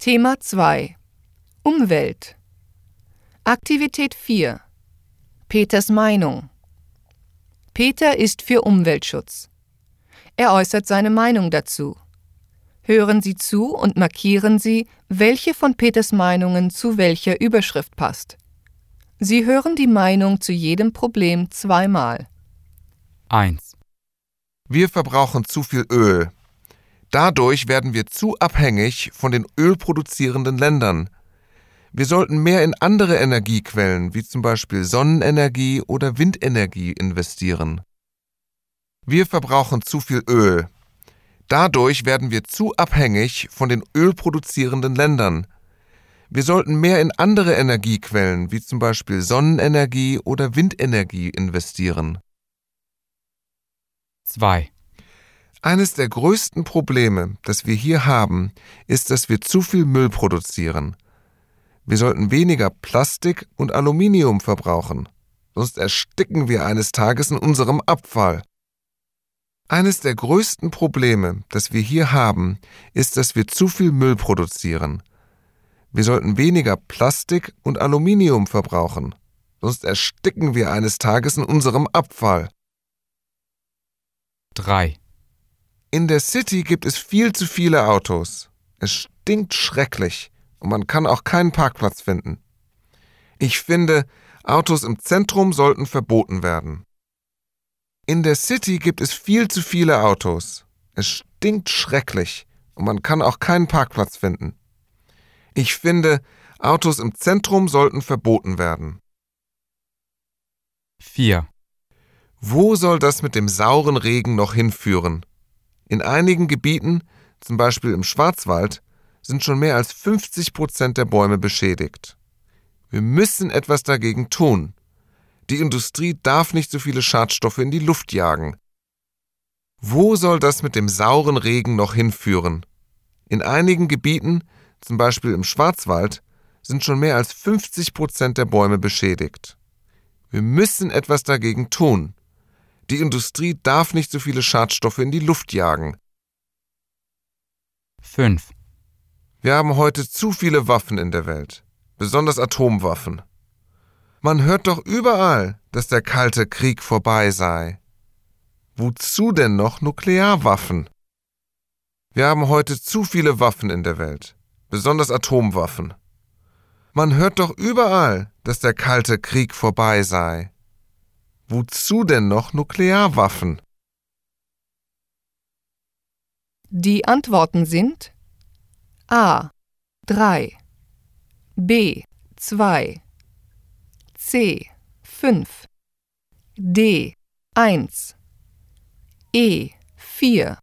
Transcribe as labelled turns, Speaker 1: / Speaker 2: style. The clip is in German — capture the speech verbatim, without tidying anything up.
Speaker 1: Thema zwei. Umwelt. Aktivität vier. Peters Meinung. Peter ist für Umweltschutz. Er äußert seine Meinung dazu. Hören Sie zu und markieren Sie, welche von Peters Meinungen zu welcher Überschrift passt. Sie hören die Meinung zu jedem Problem zweimal.
Speaker 2: eins.
Speaker 3: Wir verbrauchen zu viel Öl. Dadurch werden wir zu abhängig von den ölproduzierenden Ländern. Wir sollten mehr in andere Energiequellen, wie zum Beispiel Sonnenenergie oder Windenergie, investieren. Wir verbrauchen zu viel Öl. Dadurch werden wir zu abhängig von den ölproduzierenden Ländern. Wir sollten mehr in andere Energiequellen, wie zum Beispiel Sonnenenergie oder Windenergie, investieren.
Speaker 2: zwei.
Speaker 3: Eines der größten Probleme, das wir hier haben, ist, dass wir zu viel Müll produzieren. Wir sollten weniger Plastik und Aluminium verbrauchen, sonst ersticken wir eines Tages in unserem Abfall. Eines der größten Probleme, das wir hier haben, ist, dass wir zu viel Müll produzieren. Wir sollten weniger Plastik und Aluminium verbrauchen, sonst ersticken wir eines Tages in unserem Abfall.
Speaker 2: drei.
Speaker 3: In der City gibt es viel zu viele Autos. Es stinkt schrecklich und man kann auch keinen Parkplatz finden. Ich finde, Autos im Zentrum sollten verboten werden. In der City gibt es viel zu viele Autos. Es stinkt schrecklich und man kann auch keinen Parkplatz finden. Ich finde, Autos im Zentrum sollten verboten werden.
Speaker 2: vier.
Speaker 3: Wo soll das mit dem sauren Regen noch hinführen? In einigen Gebieten, zum Beispiel im Schwarzwald, sind schon mehr als fünfzig Prozent der Bäume beschädigt. Wir müssen etwas dagegen tun. Die Industrie darf nicht so viele Schadstoffe in die Luft jagen. Wo soll das mit dem sauren Regen noch hinführen? In einigen Gebieten, zum Beispiel im Schwarzwald, sind schon mehr als fünfzig Prozent der Bäume beschädigt. Wir müssen etwas dagegen tun. Die Industrie darf nicht so viele Schadstoffe in die Luft jagen.
Speaker 2: fünf.
Speaker 3: Wir haben heute zu viele Waffen in der Welt, besonders Atomwaffen. Man hört doch überall, dass der Kalte Krieg vorbei sei. Wozu denn noch Nuklearwaffen? Wir haben heute zu viele Waffen in der Welt, besonders Atomwaffen. Man hört doch überall, dass der Kalte Krieg vorbei sei. Wozu denn noch Nuklearwaffen?
Speaker 1: Die Antworten sind A. drei, B. zwei, C. fünf, D. eins, E. vier.